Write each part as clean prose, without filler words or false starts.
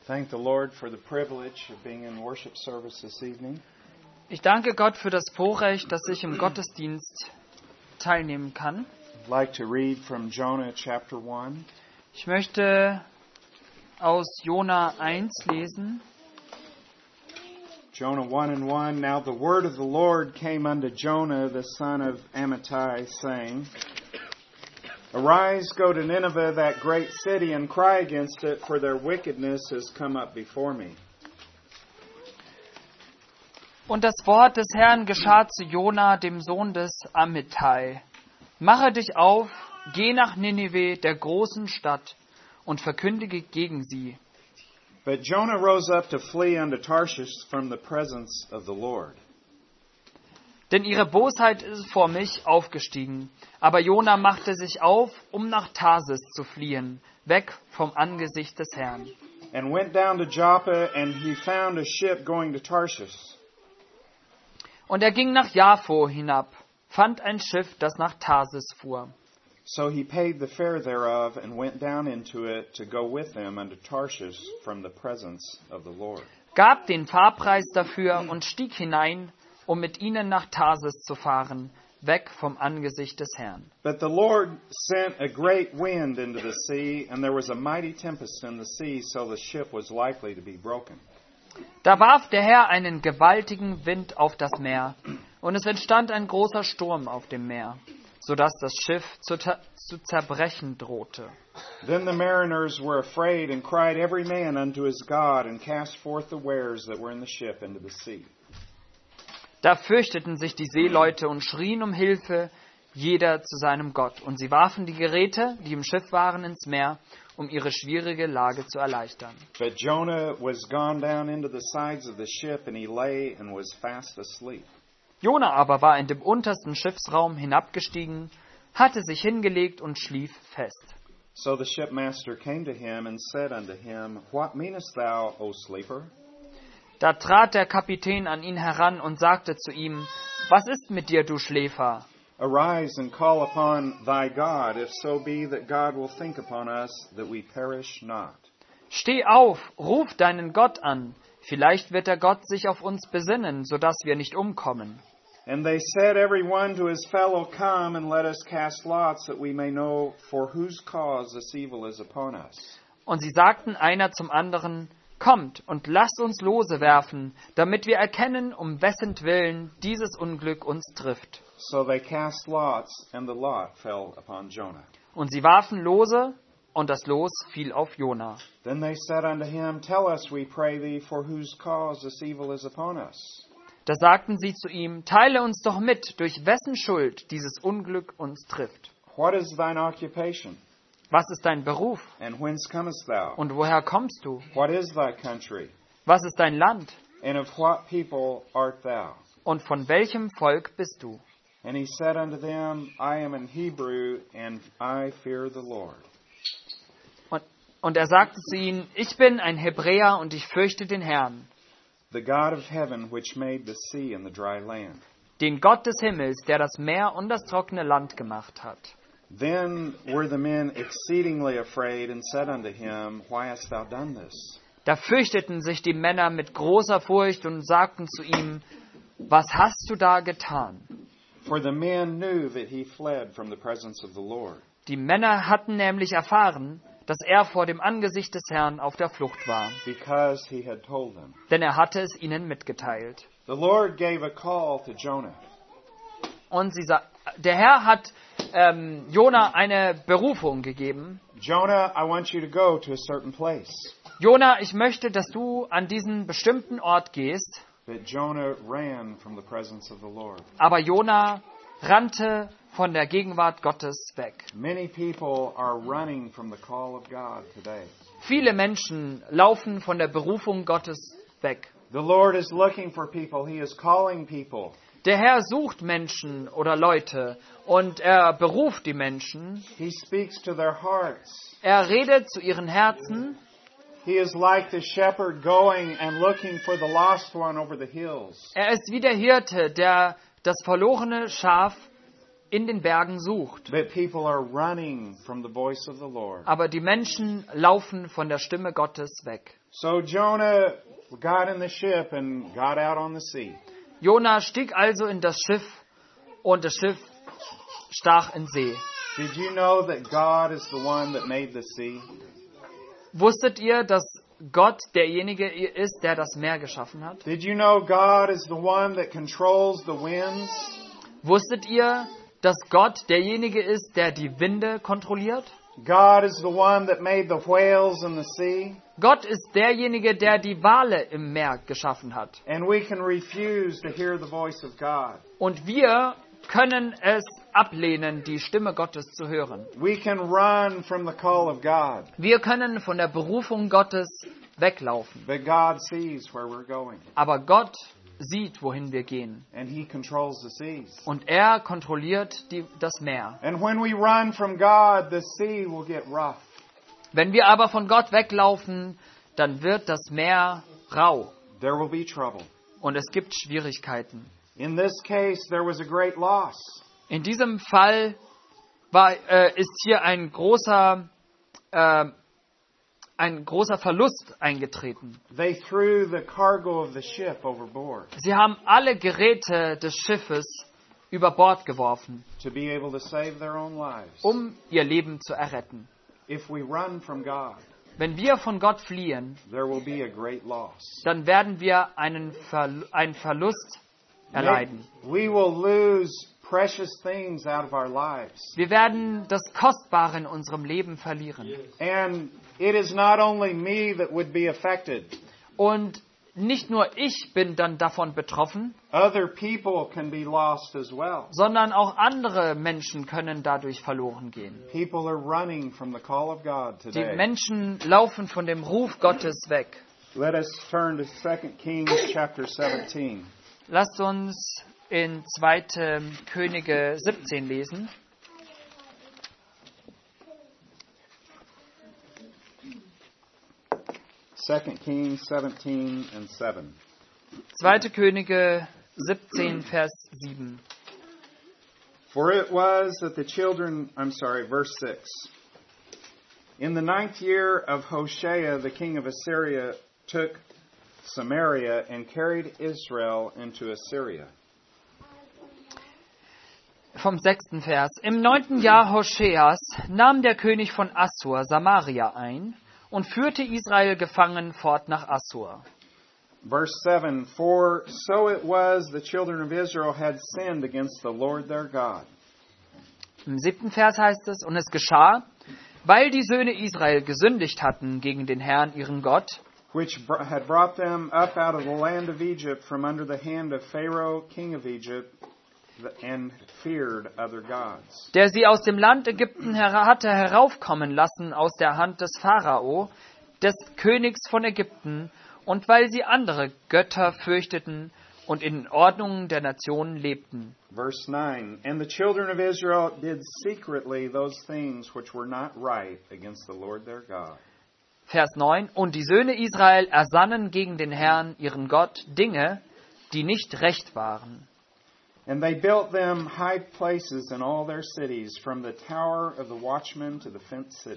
Thank the Lord for the privilege of being in worship service this evening. Ich danke Gott für das Vorrecht, dass ich im Gottesdienst teilnehmen kann. I'd like to read from Jonah chapter 1. Ich möchte aus Jona 1 lesen. Jonah 1:1. Now the word of the Lord came unto Jonah, the son of Amittai, saying, Arise, go to Nineveh, that great city, and cry against it, for their wickedness has come up before me. Und das Wort des Herrn geschah zu Jona, dem Sohn des Amittai. Mache dich auf, geh nach Ninive, der großen Stadt, und verkündige gegen sie. But Jonah rose up to flee unto Tarshish from the presence of the Lord. Denn ihre Bosheit ist vor mich aufgestiegen. Aber Jona machte sich auf, um nach Tarsis zu fliehen, weg vom Angesicht des Herrn. And went down to Joppa, and he found a ship going to Tarshish. Und er ging nach Jaffo hinab, fand ein Schiff, das nach Tarsis fuhr. So he paid the fare thereof, and went down into it to go with them unto Tarshish from the presence of the Lord. Gab den Fahrpreis dafür und stieg hinein, um mit ihnen nach Tarsis zu fahren, weg vom Angesicht des Herrn. But the Lord sent a great wind into the sea, and there was a mighty tempest in the sea, so the ship was likely to be broken. Da warf der Herr einen gewaltigen Wind auf das Meer, und es entstand ein großer Sturm auf dem Meer, so dass das Schiff zu zerbrechen drohte. Then the mariners were afraid, and cried every man unto his God, and cast forth the wares that were in the ship into the sea. Da fürchteten sich die Seeleute und schrien um Hilfe, jeder zu seinem Gott. Und sie warfen die Geräte, die im Schiff waren, ins Meer, um ihre schwierige Lage zu erleichtern. But Jonah was gone down into the sides of the ship, and he lay and was fast asleep. Jona aber war in dem untersten Schiffsraum hinabgestiegen, hatte sich hingelegt und schlief fest. So the shipmaster came to him and said unto him, What meanest thou, O sleeper? Da trat der Kapitän an ihn heran und sagte zu ihm, Was ist mit dir, du Schläfer? Arise and call upon thy God, if so be that God will think upon us, that we perish not. Steh auf, ruf deinen Gott an, vielleicht wird der Gott sich auf uns besinnen, so dass wir nicht umkommen. And they said every one to his fellow, Come and let us cast lots, that we may know for whose cause this evil is upon us. Und sie sagten einer zum anderen, Kommt und lasst uns Lose werfen, damit wir erkennen, um wessentwillen dieses Unglück uns trifft. So they cast lots, and the lot fell upon Jonah. Und sie warfen Lose, und das Los fiel auf Jona. Then they said unto him, Tell us, we pray thee, for whose cause this evil is upon us. Da sagten sie zu ihm, Teile uns doch mit, durch wessen Schuld dieses Unglück uns trifft. What is thine occupation? Was ist dein Beruf? And whence comest thou? Und woher kommst du? What is thy country? Was ist dein Land? And of what people art thou? Und von welchem Volk bist du? And he said unto them, I am an Hebrew, and I fear the Lord. Und er sagte zu ihnen, ich bin ein Hebräer und ich fürchte den Herrn, The God of heaven, which made the sea and the dry land. den Gott des Himmels, der das Meer und das trockene Land gemacht hat. Then were the men exceedingly afraid, and said unto him, Why hast thou done this? Da fürchteten sich die Männer mit großer Furcht und sagten zu ihm, was hast du da getan? For the men knew that he fled from the presence of the Lord. Die Männer hatten nämlich erfahren, dass er vor dem Angesicht des Herrn auf der Flucht war, Because he had told them. denn er hatte es ihnen mitgeteilt. The Lord gave a call to Jonah. Und der Herr hat Jona eine Berufung gegeben. Jonah, I want you to go to a certain place. Jona, ich möchte, dass du an diesen bestimmten Ort gehst. But Jonah ran from the presence of the Lord. Aber Jona rannte von der Gegenwart Gottes weg. Many people are running from the call of God today. Viele Menschen laufen von der Berufung Gottes weg. The Lord is looking for people. He is calling people. Der Herr sucht Menschen oder Leute und er beruft die Menschen. He speaks to their hearts. Er redet zu ihren Herzen. He is like the shepherd going and looking for the lost one over the hills. Er ist wie der Hirte, der das verlorene Schaf in den Bergen sucht. But people are running from the voice of the Lord. Aber die Menschen laufen von der Stimme Gottes weg. So Jonah got in the ship and got out on the sea. Jona stieg also in das Schiff und das Schiff stach in See. Did you know that God is the one that made the sea? Wusstet ihr, dass Gott derjenige ist, der das Meer geschaffen hat? Did you know God is the one that controls the winds? Wusstet ihr, dass Gott derjenige ist, der die Winde kontrolliert? God is the one that made the whales in the sea. Gott ist derjenige, der die Wale im Meer geschaffen hat. And we can refuse to hear the voice of God. Und wir können es ablehnen, die Stimme Gottes zu hören. We can run from the call of God. Wir können von der Berufung Gottes weglaufen. But God sees where we're going. Aber Gott sieht, wohin wir gehen. And He controls the seas. Und er kontrolliert das Meer. And when we run from God, the sea will get rough. Wenn wir aber von Gott weglaufen, dann wird das Meer rau. There will be trouble. Und es gibt Schwierigkeiten. In this case, there was a great loss. In diesem Fall ist hier ein großer Verlust eingetreten. They threw the cargo of the ship overboard Sie haben alle Geräte des Schiffes über Bord geworfen, to be able to save their own lives. um ihr Leben zu erretten. If we run from God, Wenn wir von Gott fliehen, there will be a great loss. dann werden wir einen Verlust erleiden. We will lose precious things out of our lives. Wir werden das Kostbare in unserem Leben verlieren. And it is not only me that would be affected. Und nicht nur ich bin dann davon betroffen, Other people can be lost as well. sondern auch andere Menschen können dadurch verloren gehen. People are running from the call of God Die today. Menschen laufen von dem Ruf Gottes weg. Let us turn to 2 Kings chapter 17. Lasst uns in 2. Könige 17 lesen. Second Kings 17 and 7. 2. Könige 17, Vers 7. For it was that verse 6. In the 9th year of Hoshea, the king of Assyria took Samaria and carried Israel into Assyria. Vom 6. Vers. Im 9. Jahr Hoscheas nahm der König von Assur Samaria ein und führte Israel gefangen fort nach Assur. Verse 7, For so it was the children of Israel had sinned against the Lord their God. Im 7. Vers heißt es, und es geschah, weil die Söhne Israel gesündigt hatten gegen den Herrn, ihren Gott, which had brought them up out of the land of Egypt from under the hand of Pharaoh, king of Egypt, and feared other gods. der sie aus dem Land Ägypten hatte heraufkommen lassen aus der Hand des Pharao, des Königs von Ägypten, und weil sie andere Götter fürchteten und in Ordnungen der Nationen lebten. Verse 9, And the children of Israel did secretly those things which were not right against the Lord their God. Vers 9. Und die Söhne Israel ersannen gegen den Herrn, ihren Gott, Dinge, die nicht recht waren. And they built them high places in all their cities, from the tower of the watchman to the fenced city.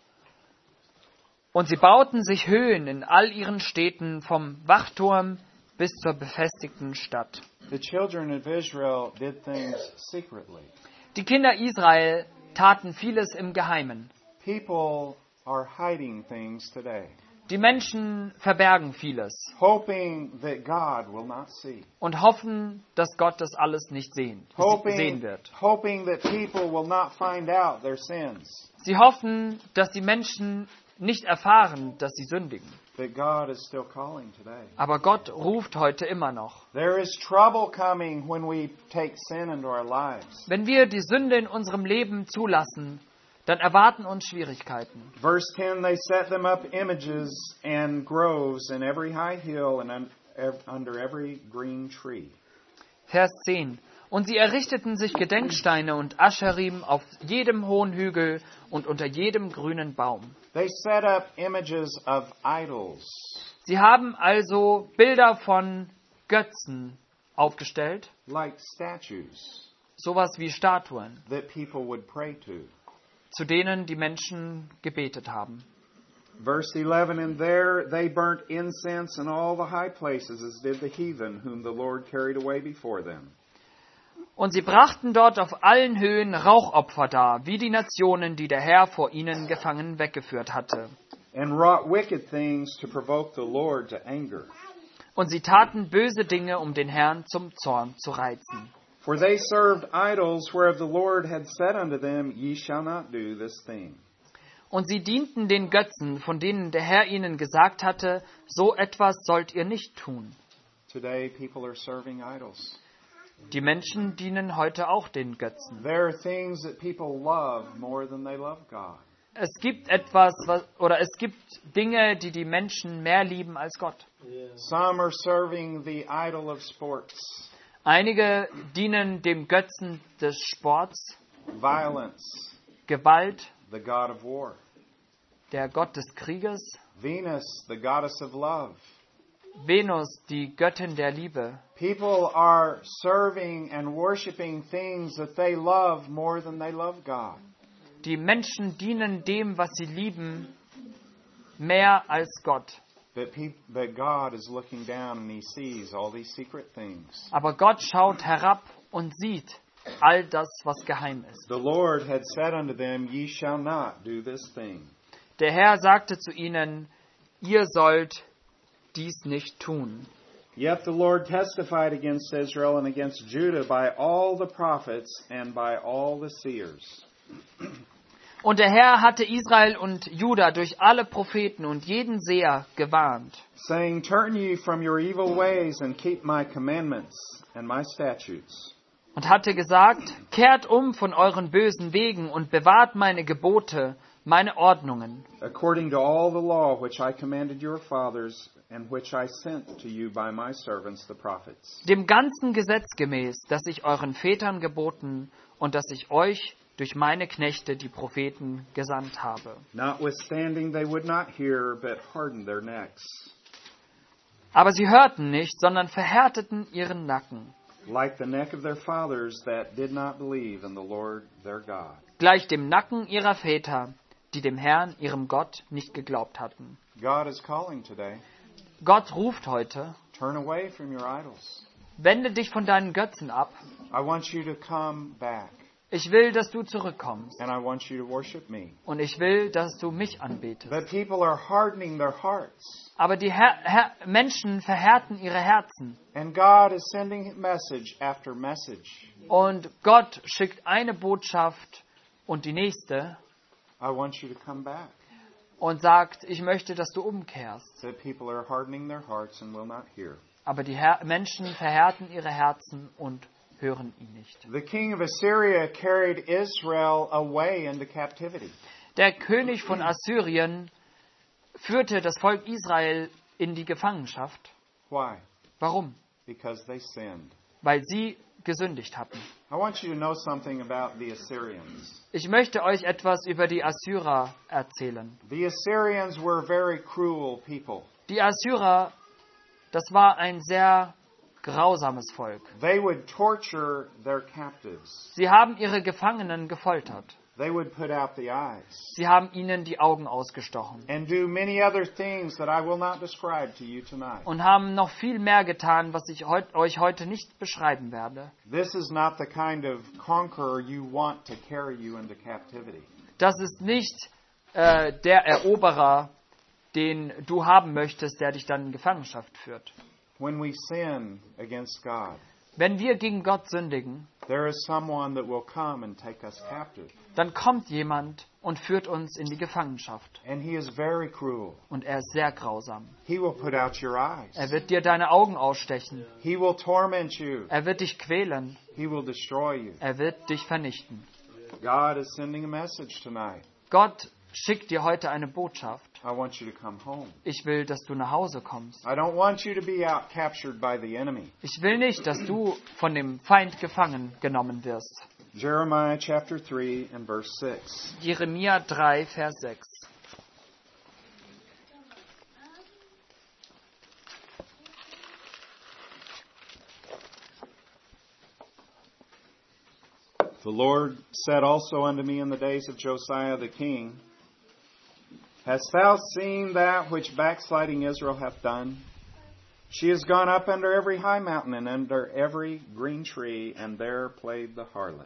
Und sie bauten sich Höhen in all ihren Städten, vom Wachturm bis zur befestigten Stadt. The children of Israel did things secretly. Die Kinder Israel taten vieles im Geheimen. People are hiding things today, Die Menschen verbergen vieles hoping that God will not see. und hoffen, dass Gott das alles nicht sehen wird. Hoping that people will not find out their sins. Sie hoffen, dass die Menschen nicht erfahren, dass sie sündigen. But God is still calling today. Aber Gott ruft heute immer noch. There is trouble coming when we take sin into our lives. Wenn wir die Sünde in unserem Leben zulassen, dann erwarten uns Schwierigkeiten. Verse 10, they set them up images and groves in every high hill and under every green tree. Vers 10. Und sie errichteten sich Gedenksteine und Ascherim auf jedem hohen Hügel und unter jedem grünen Baum. They set up images of idols. Sie haben also Bilder von Götzen aufgestellt, Like statues. sowas wie Statuen, that people would pray to. zu denen die Menschen gebetet haben. Verse 11, and there they burnt incense in all the high places, as did the heathen, whom the Lord carried away before them. Und sie brachten dort auf allen Höhen Rauchopfer dar, wie die Nationen, die der Herr vor ihnen gefangen weggeführt hatte. And wrought wicked things to provoke the Lord to anger. Und sie taten böse Dinge, um den Herrn zum Zorn zu reizen. For they served idols, whereof the Lord had said unto them, Ye shall not do this thing. Und sie dienten den Götzen, von denen der Herr ihnen gesagt hatte, so etwas sollt ihr nicht tun. Today people are serving idols. Die Menschen dienen heute auch den Götzen. There are things that people love more than they love God. Es gibt Dinge, die die Menschen mehr lieben als Gott. Some are serving the idol of sports, Einige dienen dem Götzen des Sports, violence, Gewalt, the god of war, der Gott des Krieges, Venus, the goddess of love. Venus, die Göttin der Liebe. People are serving and worshiping things that they love more than they love God. Die Menschen dienen dem, was sie lieben, mehr als Gott. But God is looking down and He sees all these secret things. Aber Gott schaut herab und sieht all das, was geheim ist. The Lord had said unto them, Ye shall not do this thing. Der Herr sagte zu ihnen, ihr sollt dies nicht tun. Yet the Lord testified against Israel and against Judah by all the prophets and by all the seers. Und der Herr hatte Israel und Juda durch alle Propheten und jeden Seher gewarnt, saying, Turn ye from your evil ways and keep my commandments and my statutes. und hatte gesagt, kehrt um von euren bösen Wegen und bewahrt meine Gebote, meine Ordnungen, according to all the law which I commanded your fathers and which I sent to you by my servants the prophets. dem ganzen Gesetz gemäß, das ich euren Vätern geboten und das ich euch durch meine Knechte, die Propheten, gesandt habe. Notwithstanding, they would not hear, but hardened their necks, Aber sie hörten nicht, sondern verhärteten ihren Nacken, like the neck of their fathers that did not believe in the Lord their God. gleich dem Nacken ihrer Väter, die dem Herrn, ihrem Gott, nicht geglaubt hatten. God is calling today. Gott ruft heute, Turn away from your idols. wende dich von deinen Götzen ab. I want you to come back, Ich will, dass du zurückkommst. and I want you to worship me. Und ich will, dass du mich anbetest. But people are hardening their hearts. Aber die Menschen verhärten ihre Herzen. And God is sending message after message. Und Gott schickt eine Botschaft und die nächste I want you to come back. und sagt, ich möchte, dass du umkehrst. That people are hardening their hearts and will not hear. Aber die Menschen verhärten ihre Herzen und hören ihn nicht. The king of Assyria carried Israel away into captivity. Der König von Assyrien führte das Volk Israel in die Gefangenschaft. Why? Warum? Because they sinned. Weil sie gesündigt hatten. I want you to know something about the Assyrians. Ich möchte euch etwas über die Assyrer erzählen. The Assyrians were very cruel people. Die Assyrer, das war ein sehr grausames Volk. They would torture their captives. Sie haben ihre Gefangenen gefoltert. They would put out the eyes. Sie haben ihnen die Augen ausgestochen. And do many other things that I will not describe to you tonight. Und haben noch viel mehr getan, was ich euch heute nicht beschreiben werde. This is not the kind of conqueror you want to carry you into captivity. Das ist nicht der Eroberer, den du haben möchtest, der dich dann in Gefangenschaft führt. When we sin against God, Wenn wir gegen Gott sündigen, there is someone that will come and take us captive. dann kommt jemand und führt uns in die Gefangenschaft. And he is very cruel. Und er ist sehr grausam. He will put out your eyes. Er wird dir deine Augen ausstechen. He will torment you. Er wird dich quälen. He will destroy you. Er wird dich vernichten. God is sending a message tonight. Gott schickt dir heute eine Botschaft. I want you to come home. Ich will, dass du nach Hause kommst. I don't want you to be out captured by the enemy. Ich will nicht, dass du von dem Feind gefangen genommen wirst. Jeremiah chapter 3 and verse 6. Jeremia 3, Vers 6. The Lord said also unto me in the days of Josiah the king, Hast thou seen that which backsliding Israel hath done? She has gone up under every high mountain and under every green tree, and there played the harlot.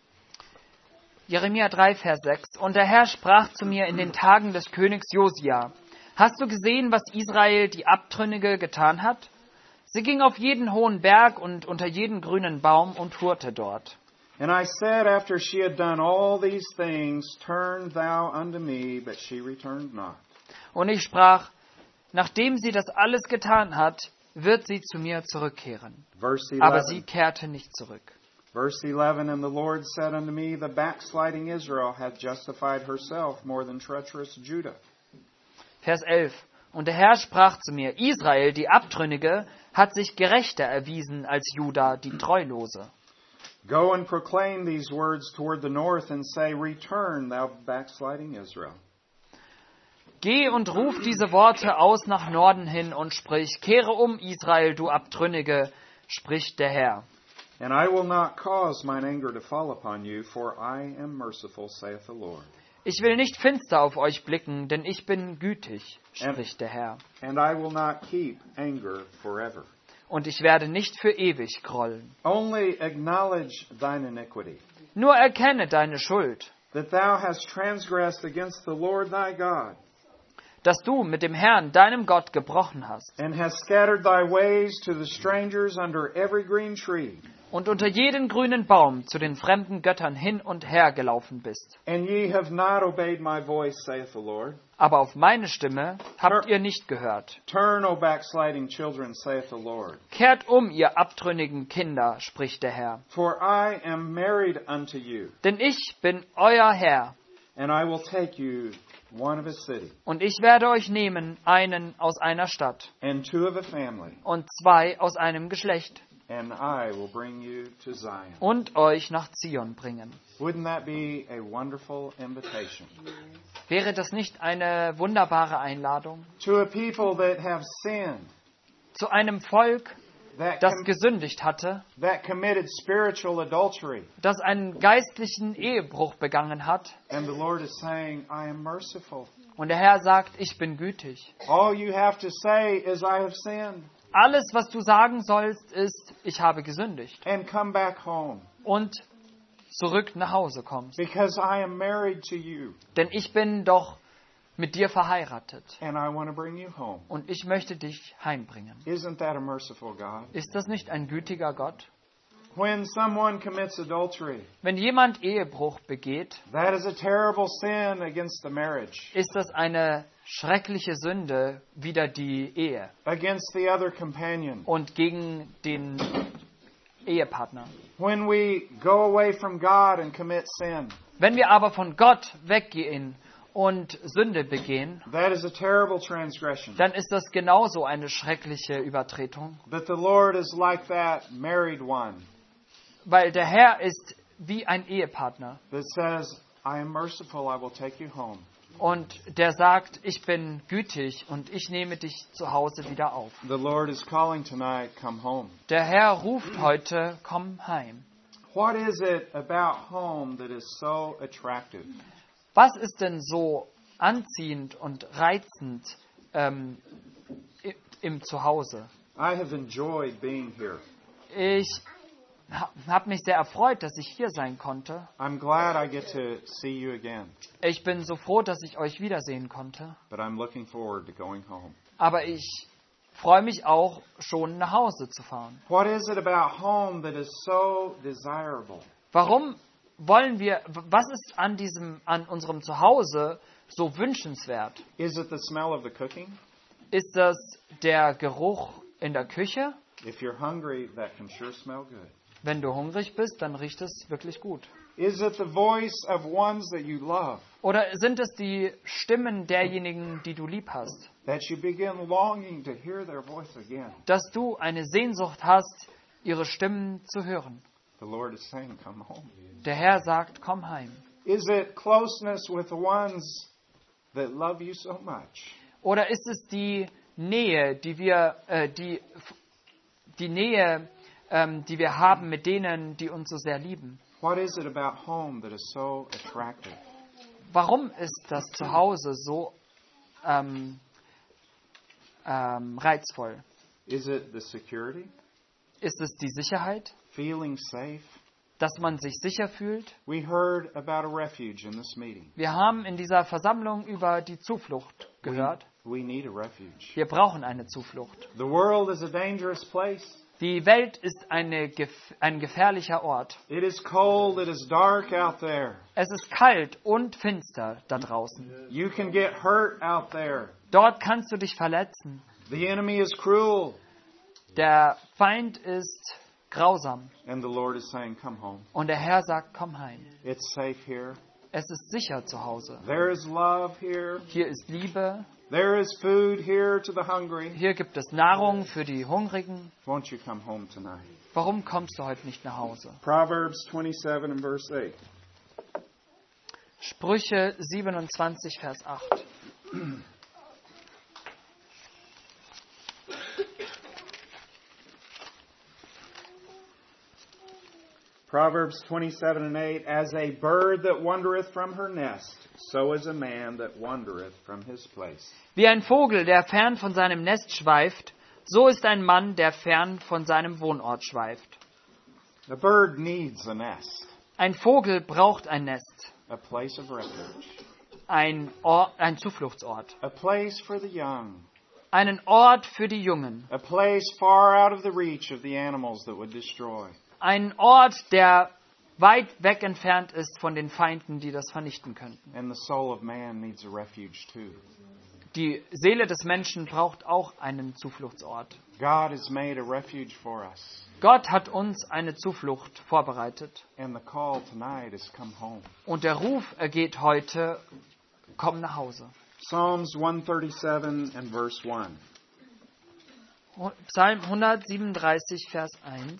Jeremia 3, Vers 6. Und der Herr sprach zu mir in den Tagen des Königs Josia: Hast du gesehen, was Israel, die Abtrünnige, getan hat? Sie ging auf jeden hohen Berg und unter jeden grünen Baum und hurte dort. And I said, after she had done all these things, Turn thou unto me, but she returned not. Und ich sprach: Nachdem sie das alles getan hat, wird sie zu mir zurückkehren. Verse Aber sie 11. kehrte nicht zurück. Verse 11, And the Lord said unto me, The backsliding Israel hath justified herself more than treacherous Judah. Vers 11. Und der Herr sprach zu mir: Israel, die Abtrünnige, hat sich gerechter erwiesen als Juda, die Treulose. Go and proclaim these words toward the north, and say, Return, thou backsliding Israel. Geh und ruf diese Worte aus nach Norden hin und sprich: Kehre um, Israel, du Abtrünnige, spricht der Herr. And I will not cause mine anger to fall upon you, for I am merciful, saith the Lord. Ich will nicht finster auf euch blicken, denn ich bin gütig, spricht der Herr. And I will not keep anger forever. Und ich werde nicht für ewig grollen. Only acknowledge thine iniquity, Nur erkenne deine Schuld, that thou hast transgressed against the Lord thy God, dass du mit dem Herrn, deinem Gott, gebrochen hast and hast scattered thy ways to the strangers under every green tree. und unter jeden grünen Baum zu den fremden Göttern hin und her gelaufen bist. And ye have not obeyed my voice, saith the Lord. Aber auf meine Stimme habt ihr nicht gehört. Turn, O backsliding children, saith the Lord. Kehrt um, ihr abtrünnigen Kinder, spricht der Herr. For I am married unto you, Denn ich bin euer Herr, and I will take you one of a city, und ich werde euch nehmen, einen aus einer Stadt and two of a family, und zwei aus einem Geschlecht, and I will bring you to Zion. und euch nach Zion bringen. Wouldn't that be a wonderful invitation? Wäre das nicht eine wunderbare Einladung To a people that have sinned, zu einem Volk, that, das gesündigt hatte, that committed spiritual adultery. das einen geistlichen Ehebruch begangen hat, And the Lord is saying, I am merciful. und der Herr sagt: Ich bin gütig. All you have to say is, I have sinned, Alles, was du sagen sollst, ist: Ich habe gesündigt, and come back home, und zurück nach Hause kommst. because I am married to you, Denn ich bin doch mit dir verheiratet and I want to bring you home. und ich möchte dich heimbringen. Isn't that a merciful God? Ist das nicht ein gütiger Gott? When someone commits adultery, Wenn jemand Ehebruch begeht, that is a terrible sin against the marriage, ist das eine schreckliche Sünde wider die Ehe against the other companion. und gegen den Ehepartner. When we go away from God and commit sin, Wenn wir aber von Gott weggehen und Sünde begehen, that is a terrible transgression. dann ist das genauso eine schreckliche Übertretung, But the Lord is like that married one weil der Herr ist wie ein Ehepartner that says, I am merciful, I will take you home. und der sagt: Ich bin gütig und ich nehme dich zu Hause wieder auf. The Lord is calling tonight, come home. Der Herr ruft heute: Komm heim. What is it about home that is so attractive? Was ist denn so anziehend und reizend im Zuhause? I have enjoyed being here. Ich habe mich sehr erfreut, dass ich hier sein konnte. I'm glad I get to see you again, Ich bin so froh, dass ich euch wiedersehen konnte. but I'm looking forward to going home. Aber ich freue mich auch schon, nach Hause zu fahren. What is it about home that is so desirable? Warum wollen wir, was ist an unserem Zuhause so wünschenswert? Is it the smell of the cooking? Ist das der Geruch in der Küche? If you're hungry, that can sure smell good. Wenn du hungrig bist, dann riecht es wirklich gut. Is it the voice of ones that you love, Oder sind es die Stimmen derjenigen, die du lieb hast? that you begin longing to hear their voice again? Dass du eine Sehnsucht hast, ihre Stimmen zu hören. The Lord is saying, come home. Der Herr sagt: Komm heim. Is it closeness with the ones that love you so much? Oder ist es die Nähe, die wir haben mit denen, die uns so sehr lieben? What is it about home that is so attractive? Warum ist das Zuhause so reizvoll? Is it the security? Ist es die Sicherheit, Feeling safe? dass man sich sicher fühlt? We heard about a refuge in this meeting. Wir haben in dieser Versammlung über die Zuflucht gehört. We need a refuge. Wir brauchen eine Zuflucht. The world is a dangerous place. Die Welt ist ein gefährlicher Ort. It is cold, it is dark out there. Es ist kalt und finster da draußen. You can get hurt out there. Dort kannst du dich verletzen. The enemy is cruel. Der Feind ist grausam. And the Lord is saying, come home. Und der Herr sagt, komm heim. It's safe here. Es ist sicher zu Hause. There is love here. Hier ist Liebe. There is food here to the hungry. Hier gibt es Nahrung für die Hungrigen. Won't you come home tonight? Warum kommst du heute nicht nach Hause? Proverbs 27 and verse 8. Sprüche 27, Vers 8. Proverbs 27 and 8, As a bird that wandereth from her nest, so is a man that wandereth from his place. Wie ein Vogel, der fern von seinem Nest schweift, so ist ein Mann, der fern von seinem Wohnort schweift. A bird needs a nest, Ein Vogel braucht ein Nest, a place of refuge, ein Zufluchtsort, a place for the young, einen Ort für die Jungen, a place far out of the reach of the animals that would destroy. ein Ort, der weit weg entfernt ist von den Feinden, die das vernichten könnten. And the soul of man needs a refuge too. Die Seele des Menschen braucht auch einen Zufluchtsort. God has made a refuge for us. Gott hat uns eine Zuflucht vorbereitet. And the call tonight is come home. Und der Ruf ergeht heute, komm nach Hause. Psalms 137 and verse 1. Psalm 137, Vers 1.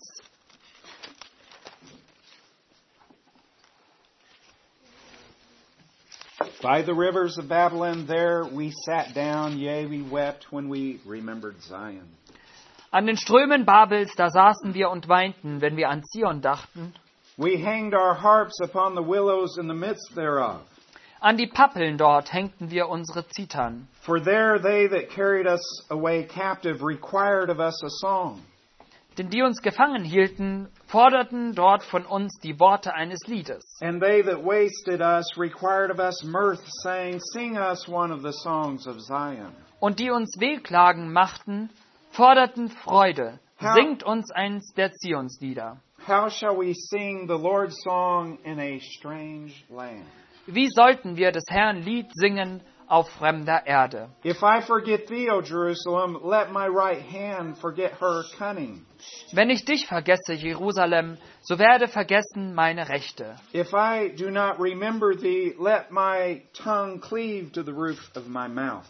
By the rivers of Babylon, there we sat down, yea, we wept when we remembered Zion. An den Strömen Babels, da saßen wir und weinten, wenn wir an Zion dachten. We hanged our harps upon the willows in the midst thereof. An die Pappeln dort hängten wir unsere Zithern. For there they that carried us away captive required of us a song. Denn die uns gefangen hielten, forderten dort von uns die Worte eines Liedes. And they that wasted us required of us mirth, saying, Sing us one of the songs of Zion. Und die uns Wehklagen machten, forderten Freude. Singt uns eins der Zionslieder. How shall we sing the Lord's song in a strange land? Wie sollten wir des Herrn Lied singen auf fremder Erde? If I forget thee, O Jerusalem, let my right hand forget her cunning. Wenn ich dich vergesse, Jerusalem, so werde vergessen meine Rechte. If I do not remember thee, let my tongue cleave to the roof of my mouth.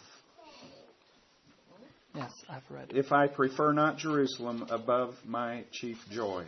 Yes, I've read it. If I prefer not Jerusalem above my chief joy.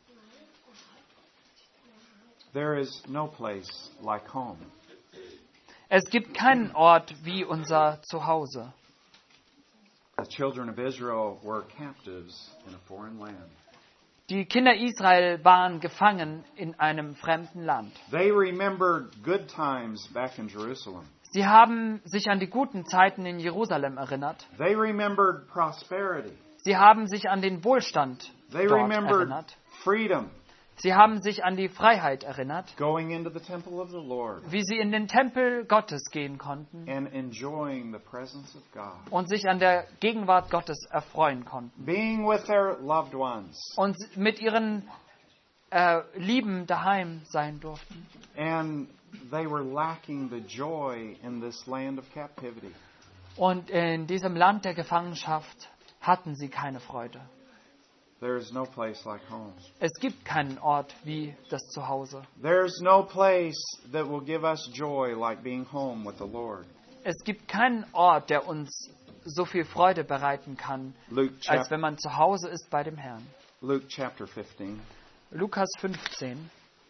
There is no place like home. Es gibt keinen Ort wie unser Zuhause. The children of Israel were captives in a foreign land. Die Kinder Israel waren gefangen in einem fremden Land. They remembered good times back in Jerusalem. Sie haben sich an die guten Zeiten in Jerusalem erinnert. They remembered prosperity. Sie haben sich an den Wohlstand They dort remembered erinnert. freedom. Sie haben sich an die Freiheit erinnert, Going into the temple of the Lord wie sie in den Tempel Gottes gehen konnten and enjoying the presence of God. und sich an der Gegenwart Gottes erfreuen konnten. Being with their loved ones. Und mit ihren Lieben daheim sein durften. And they were lacking the joy in this land of captivity. Und in diesem Land der Gefangenschaft hatten sie keine Freude. There is no place like home. Es gibt keinen Ort wie das Zuhause. There's no place that will give us joy like being home with the Lord. Es gibt keinen Ort, der uns so viel Freude bereiten kann, als wenn man zu Hause ist bei dem Herrn. Luke chapter 15. Lukas 15.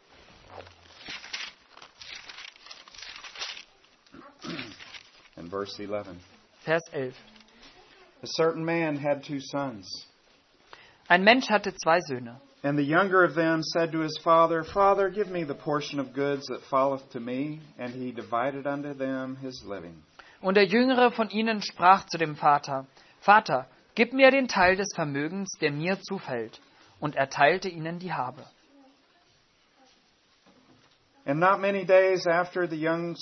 And verse 11. Vers 11. A certain man had two sons. Ein Mensch hatte zwei Söhne. And the younger of them said to his father, Father, give me the portion of goods that falleth to me. And he divided unto them his living. Und der Jüngere von ihnen sprach zu dem Vater, Vater, gib mir den Teil des Vermögens, der mir zufällt. Und er teilte ihnen die Habe. And not many days after, the younger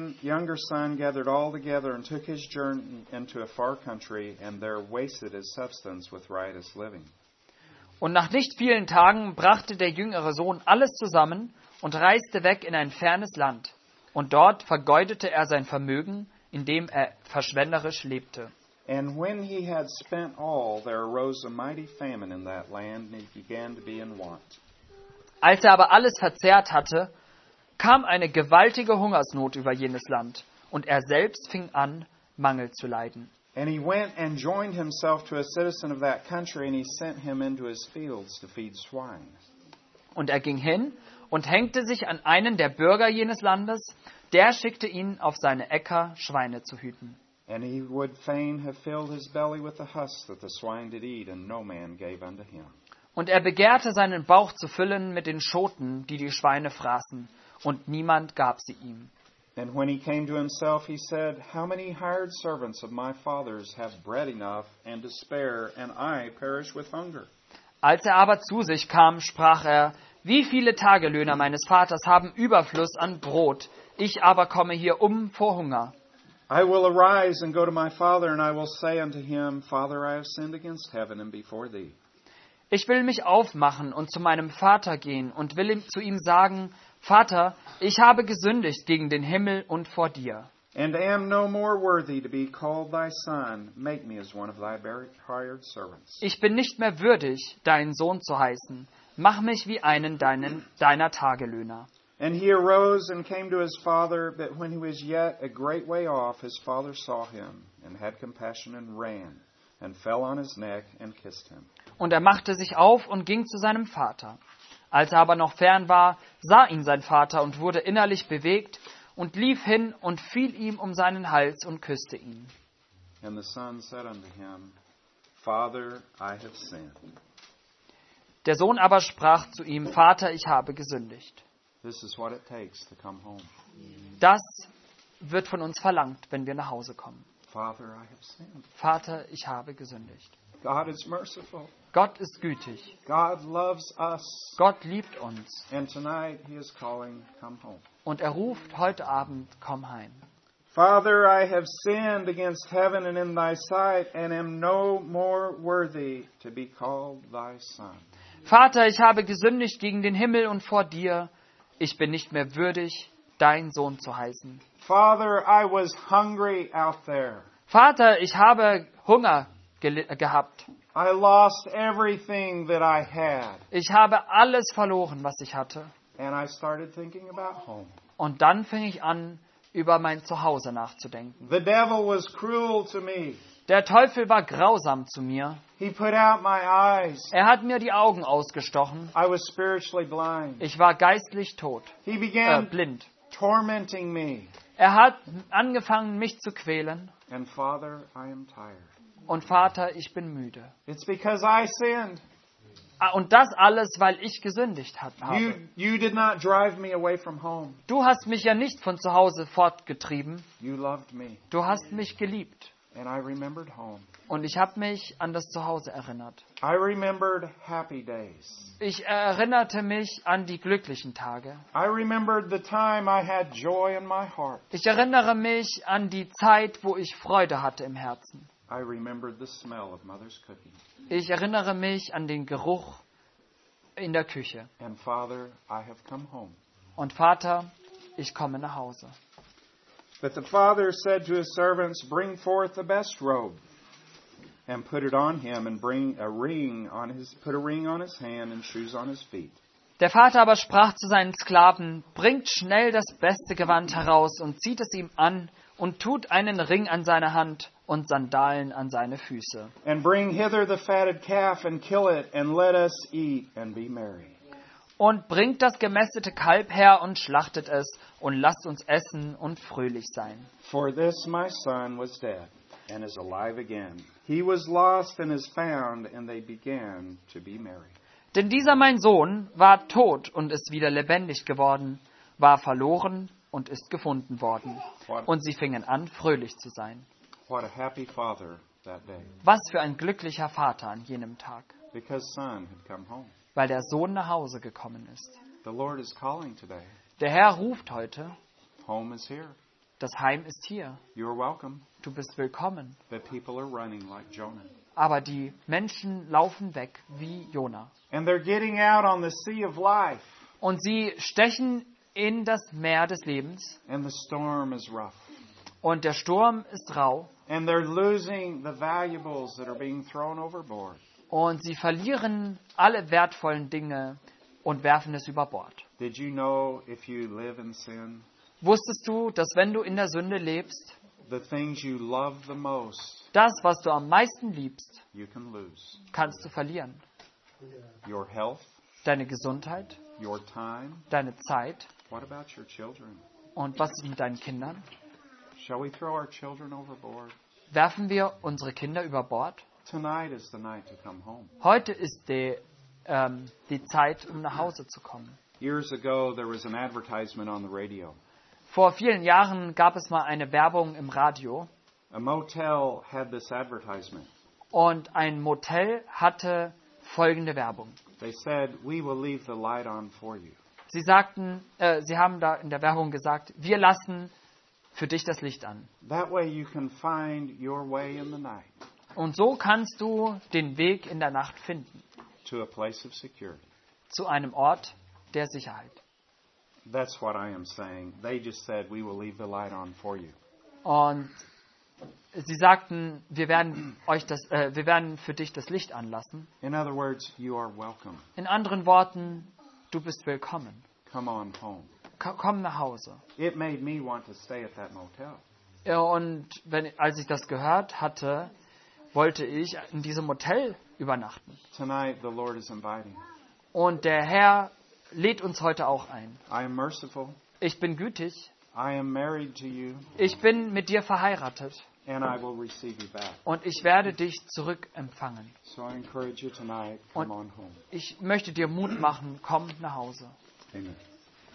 son gathered all together and took his journey into a far country, and there wasted his substance with riotous living. Und nach nicht vielen Tagen brachte der jüngere Sohn alles zusammen und reiste weg in ein fernes Land. Und dort vergeudete er sein Vermögen, indem er verschwenderisch lebte. And when he had spent all, there arose a mighty famine in that land, and he began to be in want. Als er aber alles verzehrt hatte, kam eine gewaltige Hungersnot über jenes Land, und er selbst fing an, Mangel zu leiden. And he went and joined himself to a citizen of that country, and he sent him into his fields to feed swine. Und er ging hin und hängte sich an einen der Bürger jenes Landes, der schickte ihn auf seine Äcker, Schweine zu hüten. And he would fain have filled his belly with the husk that the swine did eat, and no man gave unto him. Und er begehrte, seinen Bauch zu füllen mit den Schoten, die die Schweine fraßen, und niemand gab sie ihm. And when he came to himself, he said, How many hired servants of my father's have bread enough and to spare, and I perish with hunger? Als er aber zu sich kam, sprach er, wie viele Tagelöhner meines Vaters haben Überfluss an Brot, ich aber komme hier vor Hunger. I will arise and go to my father, and I will say unto him, Father, I have sinned against heaven and before thee. Ich will mich aufmachen und zu meinem Vater gehen und will zu ihm sagen, Vater, ich habe gesündigt gegen den Himmel und vor dir. And am no more worthy to be called thy son. Make me as one of thy hired servants. Ich bin nicht mehr würdig, dein Sohn zu heißen. Mach mich wie einen deiner Tagelöhner. And he arose and came to his father, but when he was yet a great way off, his father saw him, and had compassion, and ran, and fell on his neck, and kissed him. Und er machte sich auf und ging zu seinem Vater. Als er aber noch fern war, sah ihn sein Vater und wurde innerlich bewegt und lief hin und fiel ihm um seinen Hals und küsste ihn. And the son said unto him, Father, I have sinned. Der Sohn aber sprach zu ihm, Vater, ich habe gesündigt. This is what it takes to come home. Das wird von uns verlangt, wenn wir nach Hause kommen. Father, I have sinned. Vater, ich habe gesündigt. God is merciful. Gott ist gütig. God loves us. Gott liebt uns. And tonight he is calling, come home. Und er ruft heute Abend, komm heim. Father, I have sinned against heaven and in thy sight, and am no more worthy to be called thy son. Vater, ich habe gesündigt gegen den Himmel und vor dir. Ich bin nicht mehr würdig, dein Sohn zu heißen. Father, I was hungry out there. Vater, ich habe Hunger gehabt. I lost everything that I had. Ich habe alles verloren, was ich hatte. And I started thinking about home. Und dann fing ich an, über mein Zuhause nachzudenken. The devil was cruel to me. Der Teufel war grausam zu mir. He put out my eyes. Er hat mir die Augen ausgestochen. I was spiritually blind. Ich war geistlich tot, He began blind. tormenting me. Er hat angefangen, mich zu quälen. And Father, I am tired. Und Vater, ich bin müde. It's because I sinned. Und das alles, weil ich gesündigt habe. You did not drive me away from home. Du hast mich ja nicht von zu Hause fortgetrieben. You loved me. Du hast mich geliebt. And I remembered home. Und ich habe mich an das Zuhause erinnert. I remembered happy days. Ich erinnerte mich an die glücklichen Tage. I remembered the time I had joy in my heart. Ich erinnere mich an die Zeit, wo ich Freude hatte im Herzen. I remembered the smell of Mother's cooking. Ich erinnere mich an den Geruch in der Küche. And Father, I have come home. Und Vater, ich komme nach Hause. But the father said to his servants, Bring forth the best robe, and put it on him, and put a ring on his hand, and shoes on his feet. Der Vater aber sprach zu seinen Sklaven, bringt schnell das beste Gewand heraus und zieht es ihm an und tut einen Ring an seine Hand und Sandalen an seine Füße. And bring hither the fatted calf, and kill it, and let us eat and be merry. Und bringt das gemästete Kalb her und schlachtet es und lasst uns essen und fröhlich sein. For this my son was dead, and is alive again. He was lost and is found, and they began to be merry. Denn dieser mein Sohn war tot und ist wieder lebendig geworden, war verloren und ist gefunden worden. Und sie fingen an, fröhlich zu sein. What a happy father that day, Was für ein glücklicher Vater an jenem Tag, because son had come home. weil der Sohn nach Hause gekommen ist. The Lord is calling today. Der Herr ruft heute, Home is here. das Heim ist hier, You're welcome. du bist willkommen. But people are running like Jonah. Aber die Menschen laufen weg wie Jona. And they're getting out on the sea of life. Und sie stechen in das Meer des Lebens. And the storm is rough. Und der Sturm ist rau. And they're losing the valuables that are being thrown overboard. Und sie verlieren alle wertvollen Dinge und werfen es über Bord. Did you know if you live in sin, Wusstest du, dass wenn du in der Sünde lebst, the things you love the most, das, was du am meisten liebst, you can lose? kannst du verlieren? Your health, Deine Gesundheit, your time. deine Zeit. What about your children? Und was ist mit deinen Kindern? Shall we throw our children overboard? Werfen wir unsere Kinder über Bord? Tonight is the night to come home. Heute ist die Zeit, um nach Hause zu kommen. Years ago, there was an advertisement on the radio. Vor vielen Jahren gab es mal eine Werbung im Radio. A motel had this advertisement. Und ein Motel hatte folgende Werbung. They said, "We will leave the light on for you." Sie haben da in der Werbung gesagt, wir lassen für dich das Licht an. That way you can find your way in the night Und so kannst du den Weg in der Nacht finden, to a place of security. zu einem Ort der Sicherheit. That's what I am saying. They just said, "We will leave the light on for you." Und sie sagten, wir werden für dich das Licht anlassen. In other words, you are welcome. In anderen Worten, du bist willkommen. Come on home. Komm nach Hause. It made me want to stay at that motel. Ja, und als ich das gehört hatte, wollte ich in diesem Hotel übernachten. Tonight, the Lord is inviting. Und der Herr lädt uns heute auch ein. I am merciful. Ich bin gütig. I am married to you, Ich bin mit dir verheiratet. and I will receive you back. Und ich werde dich zurückempfangen. So I encourage you tonight, come on home. Ich möchte dir Mut machen, komm nach Hause. Amen.